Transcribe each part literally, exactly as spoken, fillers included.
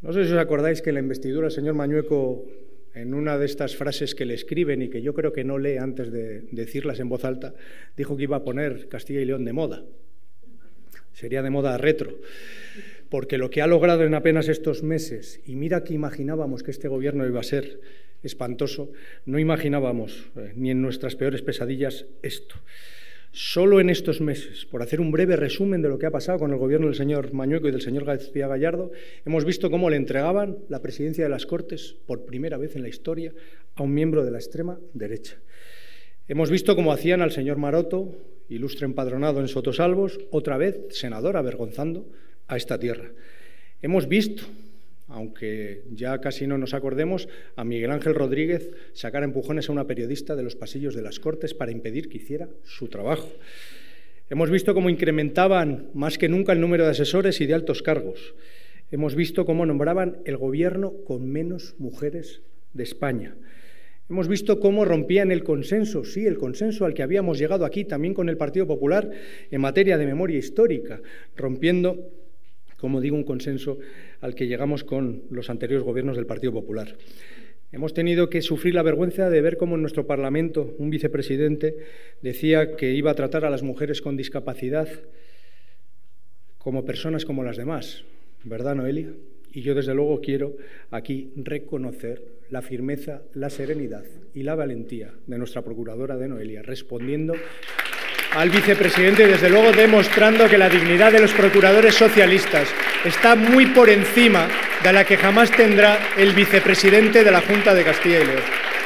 No sé si os acordáis que en la investidura el señor Mañueco, en una de estas frases que le escriben y que yo creo que no lee antes de decirlas en voz alta, dijo que iba a poner Castilla y León de moda. Sería de moda retro. Porque lo que ha logrado en apenas estos meses, y mira que imaginábamos que este gobierno iba a ser espantoso, no imaginábamos, eh, ni en nuestras peores pesadillas, esto. Solo en estos meses, por hacer un breve resumen de lo que ha pasado con el gobierno del señor Mañueco y del señor García Gallardo, hemos visto cómo le entregaban la presidencia de las Cortes por primera vez en la historia a un miembro de la extrema derecha. Hemos visto cómo hacían al señor Maroto, ilustre empadronado en Sotosalvos, otra vez senador avergonzando a esta tierra. Hemos visto, aunque ya casi no nos acordemos, a Miguel Ángel Rodríguez sacar a empujones a una periodista de los pasillos de las Cortes para impedir que hiciera su trabajo. Hemos visto cómo incrementaban más que nunca el número de asesores y de altos cargos. Hemos visto cómo nombraban el gobierno con menos mujeres de España. Hemos visto cómo rompían el consenso, sí, el consenso al que habíamos llegado aquí también con el Partido Popular en materia de memoria histórica, rompiendo, como digo, un consenso al que llegamos con los anteriores gobiernos del Partido Popular. Hemos tenido que sufrir la vergüenza de ver cómo en nuestro Parlamento un vicepresidente decía que iba a tratar a las mujeres con discapacidad como personas como las demás, ¿verdad, Noelia? Y yo, desde luego, quiero aquí reconocer la firmeza, la serenidad y la valentía de nuestra procuradora de Noelia, respondiendo al vicepresidente y, desde luego, demostrando que la dignidad de los procuradores socialistas está muy por encima de la que jamás tendrá el vicepresidente de la Junta de Castilla y León.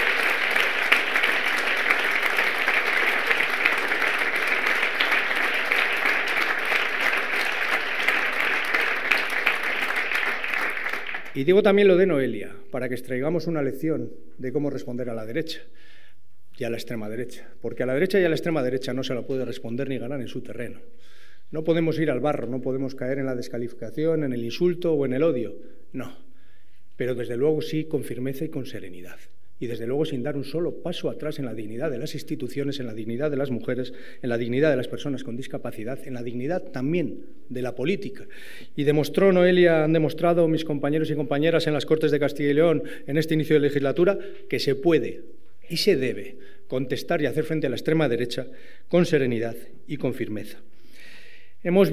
Y digo también lo de Noelia, para que extraigamos una lección de cómo responder a la derecha y a la extrema derecha, porque a la derecha y a la extrema derecha no se la puede responder ni ganar en su terreno. No podemos ir al barro, no podemos caer en la descalificación, en el insulto o en el odio, no, pero desde luego sí con firmeza y con serenidad. Y desde luego sin dar un solo paso atrás en la dignidad de las instituciones, en la dignidad de las mujeres, en la dignidad de las personas con discapacidad, en la dignidad también de la política. Y demostró Noelia, han demostrado mis compañeros y compañeras en las Cortes de Castilla y León en este inicio de legislatura, que se puede y se debe contestar y hacer frente a la extrema derecha con serenidad y con firmeza. Hemos